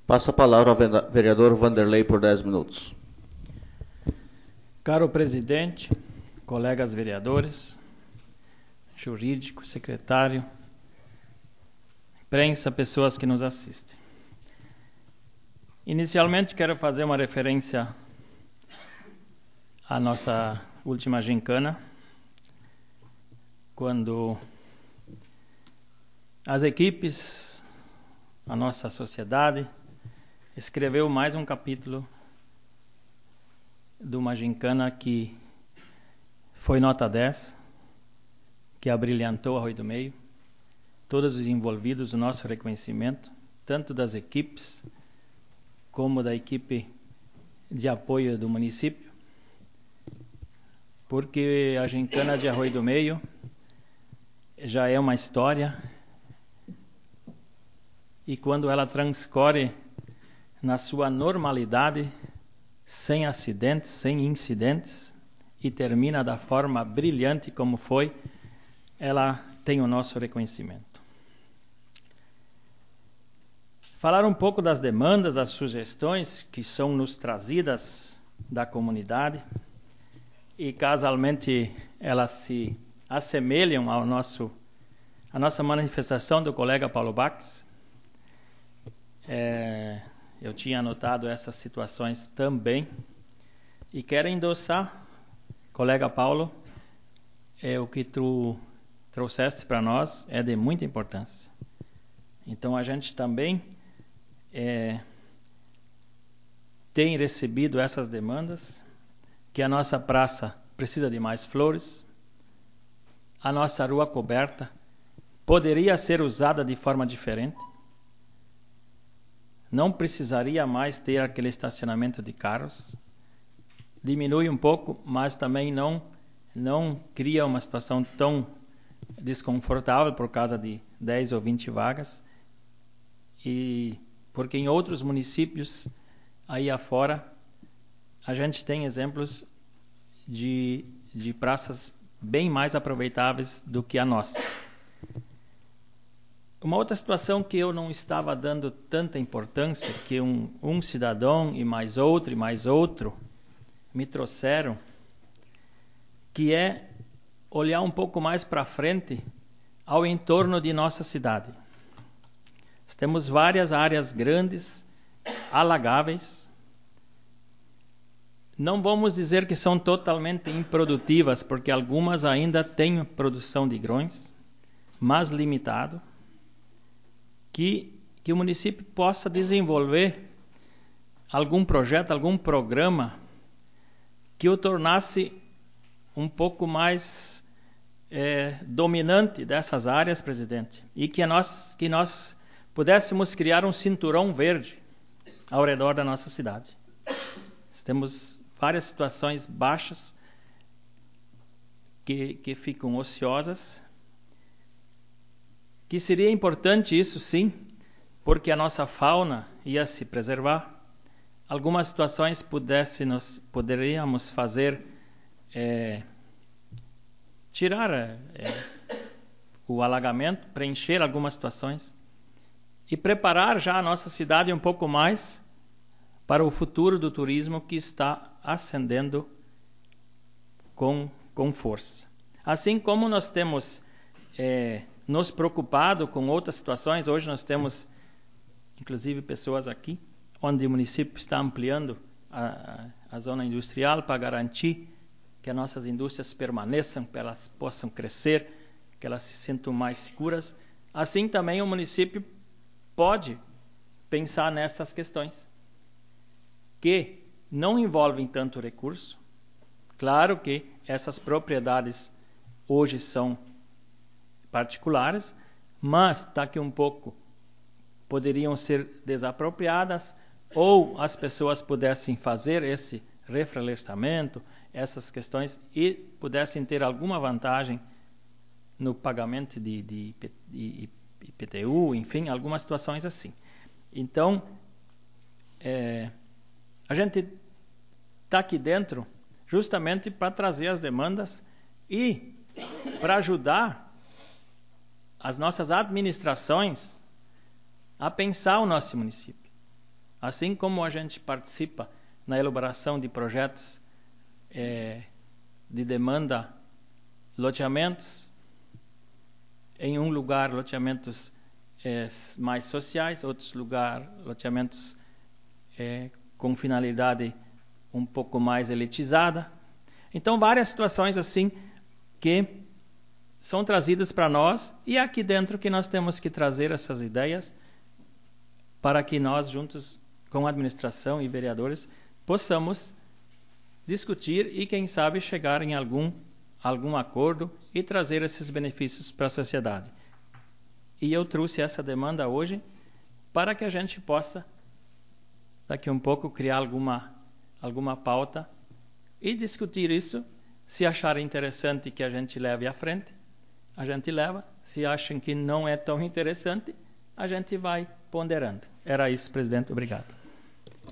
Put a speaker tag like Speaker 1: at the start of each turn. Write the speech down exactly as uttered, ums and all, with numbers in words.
Speaker 1: Passo a palavra ao vereador Vanderlei por dez minutos.
Speaker 2: Caro presidente, colegas vereadores, jurídico, secretário, imprensa, pessoas que nos assistem. Inicialmente quero fazer uma referência à nossa última gincana, quando as equipes, a nossa sociedade, escreveu mais um capítulo de uma gincana que foi nota dez, que abrilhantou Arroio do Meio. Todos os envolvidos, o nosso reconhecimento, tanto das equipes como da equipe de apoio do município, porque a gincana de Arroio do Meio já é uma história, e quando ela transcorre na sua normalidade, sem acidentes, sem incidentes, e termina da forma brilhante como foi, ela tem o nosso reconhecimento. Falar um pouco das demandas, das sugestões que são nos trazidas da comunidade, e casualmente elas se assemelham ao nosso, à nossa manifestação do colega Paulo Bax. É, eu tinha anotado essas situações também, e quero endossar, colega Paulo, é, o que tu trouxeste para nós é de muita importância. Então a gente também é, tem recebido essas demandas, que a nossa praça precisa de mais flores, a nossa rua coberta poderia ser usada de forma diferente, não precisaria mais ter aquele estacionamento de carros, diminui um pouco, mas também não, não cria uma situação tão desconfortável por causa de dez ou vinte vagas, e porque em outros municípios aí afora a gente tem exemplos de, de praças bem mais aproveitáveis do que a nossa. Uma outra situação que eu não estava dando tanta importância, que um, um cidadão e mais outro e mais outro me trouxeram, que é olhar um pouco mais para frente ao entorno de nossa cidade. Nós temos várias áreas grandes, alagáveis. Não vamos dizer que são totalmente improdutivas, porque algumas ainda têm produção de grãos, mas limitado. Que, que o município possa desenvolver algum projeto, algum programa que o tornasse um pouco mais é, dominante dessas áreas, presidente, e que nós, que nós pudéssemos criar um cinturão verde ao redor da nossa cidade. Nós temos várias situações baixas que, que ficam ociosas, que seria importante isso sim, porque a nossa fauna ia se preservar. Algumas situações pudesse nós, poderíamos fazer, é, tirar é, o alagamento, preencher algumas situações e preparar já a nossa cidade um pouco mais para o futuro do turismo que está ascendendo com, com força. Assim como nós temos é, nos preocupado com outras situações, hoje nós temos inclusive pessoas aqui, onde o município está ampliando a, a zona industrial para garantir que as nossas indústrias permaneçam, que elas possam crescer, que elas se sintam mais seguras. Assim também o município pode pensar nessas questões, que não envolvem tanto recurso. Claro que essas propriedades hoje são particulares, mas daqui um pouco poderiam ser desapropriadas, ou as pessoas pudessem fazer esse reflorestamento, essas questões, e pudessem ter alguma vantagem no pagamento de, de, de I P T U, enfim, algumas situações assim. Então, é, a gente está aqui dentro justamente para trazer as demandas e para ajudar as nossas administrações a pensar o nosso município. Assim como a gente participa na elaboração de projetos é, de demanda, loteamentos, em um lugar loteamentos é, mais sociais, outros lugares loteamentos é, com finalidade um pouco mais elitizada. Então, várias situações assim que são trazidas para nós, e é aqui dentro que nós temos que trazer essas ideias para que nós, juntos com a administração e vereadores, possamos discutir e, quem sabe, chegar em algum, algum acordo e trazer esses benefícios para a sociedade. E eu trouxe essa demanda hoje para que a gente possa, daqui a um pouco, criar alguma, alguma pauta e discutir isso. Se acharem interessante que a gente leve à frente, a gente leva. Se acham que não é tão interessante, a gente vai ponderando. Era isso, presidente. Obrigado.